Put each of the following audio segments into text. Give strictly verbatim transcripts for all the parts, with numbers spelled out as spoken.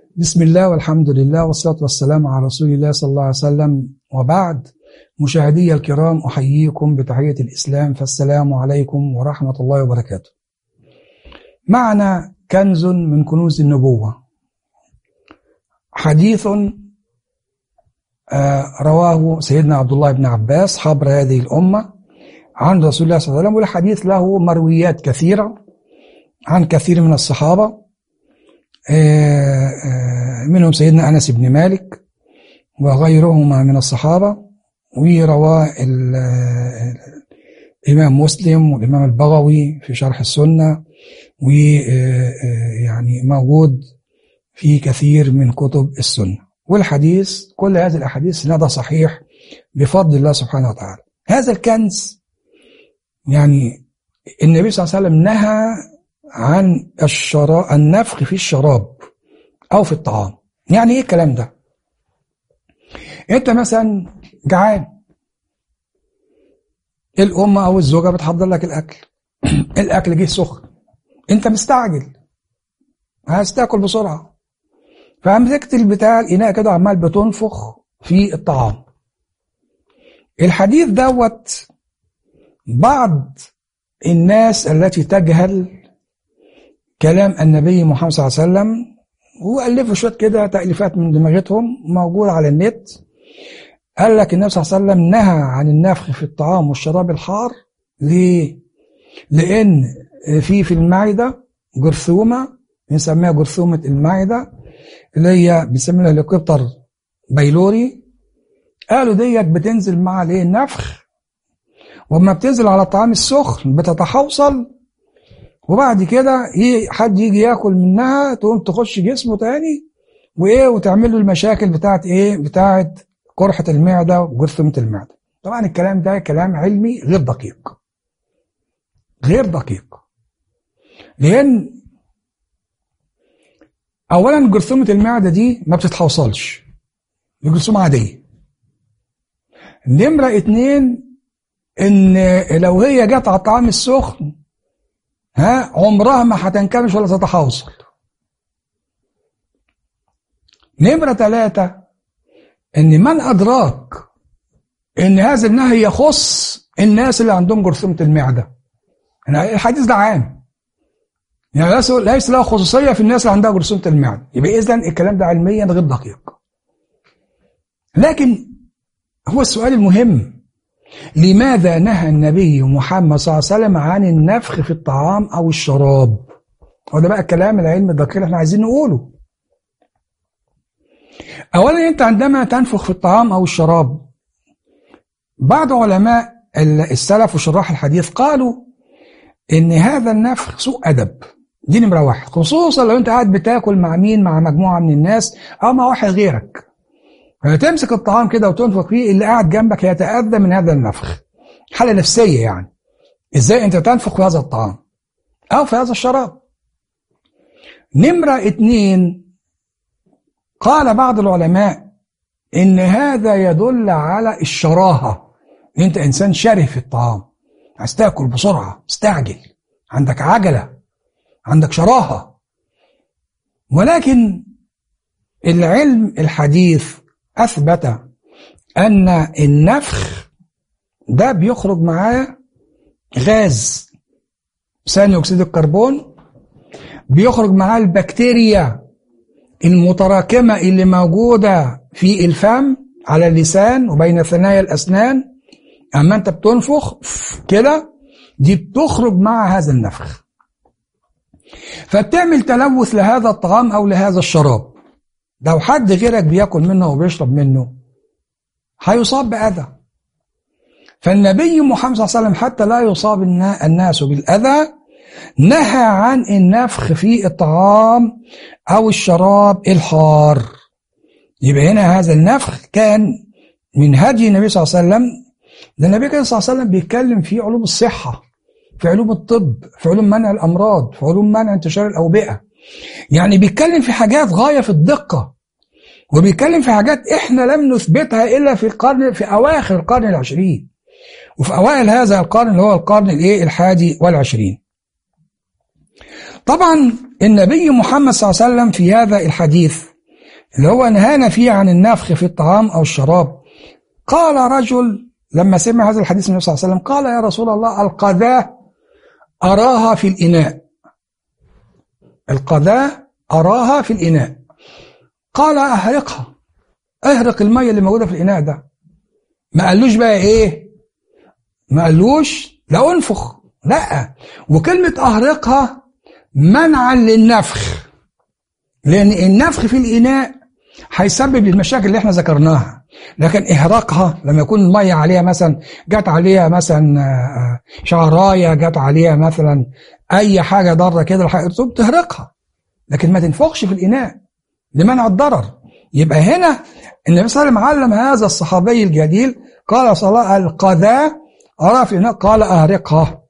بسم الله والحمد لله والصلاة والسلام على رسول الله صلى الله عليه وسلم، وبعد. مشاهدي الكرام، أحييكم بتحية الإسلام، فالسلام عليكم ورحمة الله وبركاته. معنا كنز من كنوز النبوة، حديث رواه سيدنا عبد الله بن عباس حبر هذه الأمة عن رسول الله صلى الله عليه وسلم، والحديث له مرويات كثيرة عن كثير من الصحابة، منهم سيدنا أنس بن مالك وغيرهما من الصحابة، ورواه الإمام مسلم والإمام البغوي في شرح السنة، ويعني موجود في كثير من كتب السنة. والحديث كل هذه الأحاديث سندها صحيح بفضل الله سبحانه وتعالى. هذا الكنز يعني النبي صلى الله عليه وسلم نهى عن الشراب، النفخ في الشراب أو في الطعام. يعني إيه الكلام ده؟ أنت مثلا جعان، الأم أو الزوجة بتحضر لك الأكل الأكل جه سخن، أنت مستعجل عايز تاكل بسرعة، فمسكت البتاع الإناء كده عمال بتنفخ في الطعام. الحديث دوت بعض الناس التي تجهل كلام النبي محمد صلى الله عليه وسلم وألفوا شوية كده تأليفات من دماغتهم موجودة على النت. قال لك النبي صلى الله عليه وسلم نهى عن النفخ في الطعام والشراب الحار. ليه؟ لأن في في المعدة جرثومة بنسميها جرثومة المعدة، اللي هي بنسميها هليكوبتر بايلوري. قالوا ديت بتنزل مع الايه النفخ، وما بتنزل على الطعام السخن بتتحوصل، وبعد كده حد يجي ياكل منها تقوم تخش جسمه تاني وايه وتعمل له المشاكل بتاعت ايه بتاعت قرحة المعدة وجرثومة المعدة. طبعا الكلام ده كلام علمي غير دقيق غير دقيق لأن أولا جرثومة المعدة دي ما بتتحوصلش، دي جرثومة عادية. نمرة اتنين، إن لو هي جت على الطعام السخن ها عمرها ما هتنكمش ولا تتحوصل. نمرة ثلاثة، إن من أدراك إن هذا النهي يخص الناس اللي عندهم جرثومة المعدة. يعني الحديث ده عام، يعني ليس له خصوصية في الناس اللي عندها جرثومة المعدة، يبقى إذن الكلام ده علميا غير دقيق. لكن هو السؤال المهم، لماذا نهى النبي محمد صلى الله عليه وسلم عن النفخ في الطعام أو الشراب؟ وده بقى الكلام العلمي الدقيق اللي احنا عايزين نقوله. أولا أنت عندما تنفخ في الطعام أو الشراب، بعض علماء السلف وشراح الحديث قالوا إن هذا النفخ سوء أدب. دي نمرة واحد، خصوصا لو أنت قاعد بتاكل مع مين، مع مجموعة من الناس أو مع واحد غيرك، فتمسك الطعام كده وتنفخ فيه، اللي قاعد جنبك هيتأذى من هذا النفخ. حالة نفسية يعني، إزاي أنت تنفخ في هذا الطعام أو في هذا الشراب. نمرة اتنين، قال بعض العلماء إن هذا يدل على الشراهة، إن أنت إنسان شره في الطعام، عايز تاكل بسرعة، مستعجل، عندك عجلة، عندك شراهة. ولكن العلم الحديث أثبت أن النفخ ده بيخرج معاه غاز ثاني أكسيد الكربون، بيخرج معاه البكتيريا المتراكمة اللي موجودة في الفم على اللسان وبين ثنايا الأسنان. أما أنت بتنفخ كده، دي بتخرج مع هذا النفخ، فبتعمل تلوث لهذا الطعام أو لهذا الشراب. لو حد غيرك بياكل منه وبيشرب منه هيصاب بأذى. فالنبي محمد صلى الله عليه وسلم حتى لا يصاب الناس بالأذى نهى عن النفخ في الطعام أو الشراب الحار. يبقى هنا هذا النفخ كان من هدي النبي صلى الله عليه وسلم. ده النبي صلى الله عليه وسلم بيتكلم في علوم الصحة، في علوم الطب، في علوم منع الأمراض، في علوم منع انتشار الأوبئة. يعني بيتكلم في حاجات غاية في الدقة، وبيتكلم في حاجات احنا لم نثبتها إلا في القرن في أواخر القرن العشرين، وفي أوائل هذا القرن اللي هو القرن الايه الحادي والعشرين. طبعا النبي محمد صلى الله عليه وسلم في هذا الحديث اللي هو نهانا فيه عن النفخ في الطعام أو الشراب. قال رجل لما سمع هذا الحديث من النبي صلى الله عليه وسلم قال يا رسول الله القذاة أراها في الإناء، القذاة أراها في الإناء. قال أهرقها، اهرق المية اللي موجودة في الإناء ده. ما قالوش بقى إيه، ما قالوش لا أنفخ، لا. وكلمة أهرقها منعا للنفخ، لأن النفخ في الإناء هيسبب المشاكل اللي احنا ذكرناها. لكن إهراقها لما يكون المية عليها مثلا جات عليها مثلا شعراية، جات عليها مثلا أي حاجة ضارة كده تهرقها، لكن ما تنفخش في الإناء لمنع الضرر. يبقى هنا النبي صلى الله عليه وسلم علم هذا الصحابي الجليل، قال صلى الله عليه وسلم القذاة أرى في الإناء، قال أهرقها.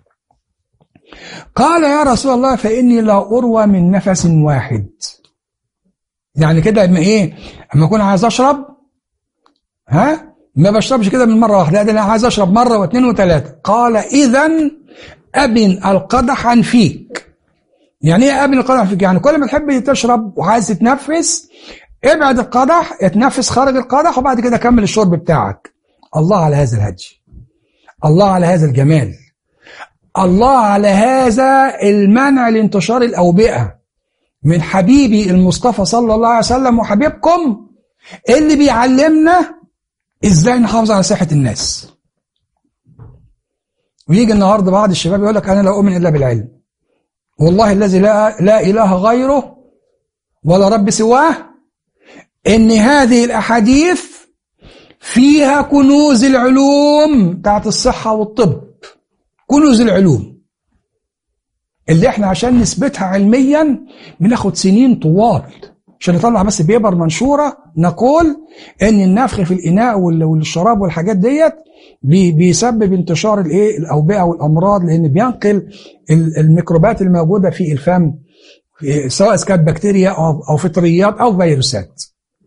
قال يا رسول الله فإني لا أروى من نفس واحد. يعني كده اما ايه، اما اكون عايز اشرب ها ما بشربش كده من مره واحده، انا عايز اشرب مره واثنين وثلاثه. قال اذا ابن القدح عن فيك. يعني ايه ابن القدح عن فيك؟ يعني كل ما تحب تشرب وعايز تتنفس ابعد القدح، اتنفس خارج القدح، وبعد كده كمل الشرب بتاعك. الله على هذا الهدي، الله على هذا الجمال، الله على هذا المنع لانتشار الاوبئه من حبيبي المصطفى صلى الله عليه وسلم وحبيبكم اللي بيعلمنا ازاي نحافظ على صحة الناس. ويجي النهارده بعض الشباب يقول لك انا لا اؤمن الا بالعلم، والله الذي لا, لا اله غيره ولا رب سواه، ان هذه الاحاديث فيها كنوز العلوم بتاعت الصحة والطب، كنوز العلوم اللي احنا عشان نثبتها علميا بناخد سنين طوال عشان نطلع بس بيبر منشورة نقول ان النفخ في الاناء والشراب والحاجات ديت بيسبب انتشار الايه الاوبئة والامراض، لان بينقل الميكروبات الموجودة في الفم سواء كانت بكتيريا او فطريات او فيروسات.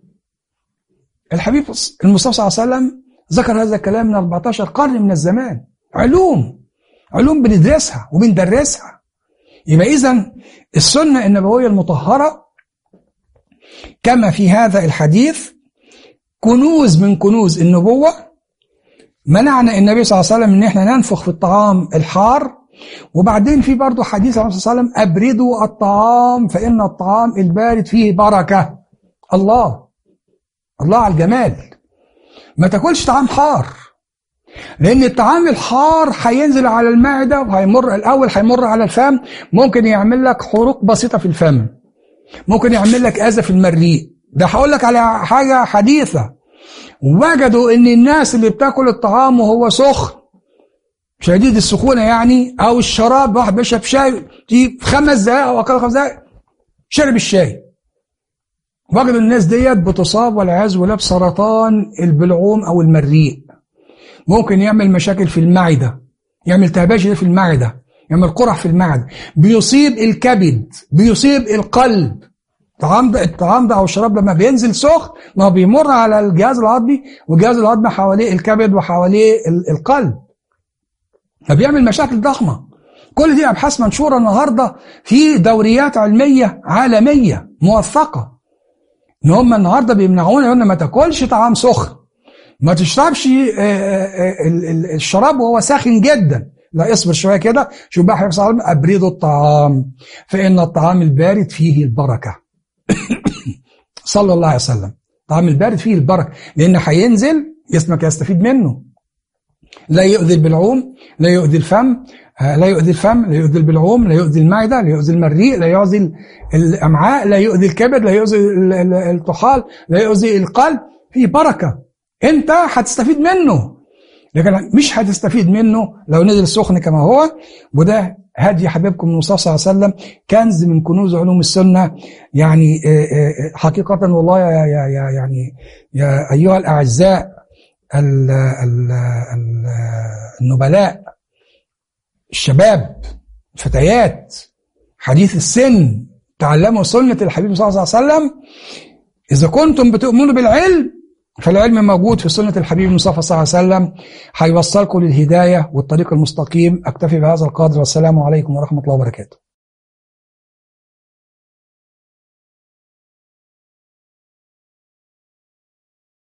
الحبيب المصطفى صلى الله عليه وسلم ذكر هذا الكلام من أربعتاشر قرن من الزمان، علوم علوم بندرسها وبندرسها. يبقى إذن السنة النبوية المطهرة كما في هذا الحديث كنوز من كنوز النبوة. منعنا النبي صلى الله عليه وسلم ان احنا ننفخ في الطعام الحار. وبعدين في برضو حديث النبي صلى الله عليه وسلم أبردوا الطعام فإن الطعام البارد فيه بركة. الله الله على الجمال. ما تاكلش طعام حار، لأن الطعام الحار هينزل على المعدة وهيمر الأول هيمر على الفم، ممكن يعمل لك حروق بسيطة في الفم، ممكن يعمل لك أذى في المريء. ده هقول لك على حاجة حديثة، وجدوا إن الناس اللي بتاكل الطعام وهو سخن شديد السخونة يعني، أو الشراب، واحد بيشرب شاي في خمس دقائق أو أقل خمس دقائق شرب الشاي، وجدوا الناس ديت بتصاب والعياذ بالله بسرطان البلعوم أو المريء. ممكن يعمل مشاكل في المعدة، يعمل تهباشة في المعدة، يعمل قرح في المعدة، بيصيب الكبد، بيصيب القلب. الطعام ده الطعام ده أو الشراب لما بينزل سخن ما بيمر على الجهاز الهضمي، والجهاز الهضمي حواليه الكبد وحواليه القلب، فبيعمل مشاكل ضخمة. كل دي أبحاث منشورة النهاردة في دوريات علمية عالمية موثقة، إن هم النهاردة بيمنعونا يقولنا ما تاكلش طعام سخن، ما تشربش الشراب وهو ساخن جدا، لا اصبر شوية كده. شوف بقى حبيب صلى الله عليه وسلم أبردوا الطعام فإن الطعام البارد فيه البركة. صلى الله عليه وسلم. الطعام البارد فيه البركة، لأن هينزل جسمك يستفيد منه، لا يؤذي البلعوم، لا يؤذي الفم، لا يؤذي الفم، لا يؤذي البلعوم، لا يؤذي المعدة، لا يؤذي المريء، لا يؤذي الأمعاء، لا يؤذي الكبد، لا يؤذي الطحال، لا يؤذي القلب. فيه بركة انت هتستفيد منه، لكن مش هتستفيد منه لو نزل سخن كما هو. وده هدي حبيبكم المصطفى صلى الله عليه وسلم، كنز من كنوز علوم السنة. يعني حقيقة والله يا يا يا يعني يا أيها الأعزاء ال ال ال النبلاء، الشباب، الفتيات، حديث السن، تعلموا سنة الحبيب صلى الله عليه وسلم. إذا كنتم بتؤمنوا بالعلم فالعلم موجود في سنة الحبيب المصطفى صلى الله عليه وسلم، هيوصلكم للهداية والطريق المستقيم. أكتفي بهذا القدر، والسلام عليكم ورحمة الله وبركاته.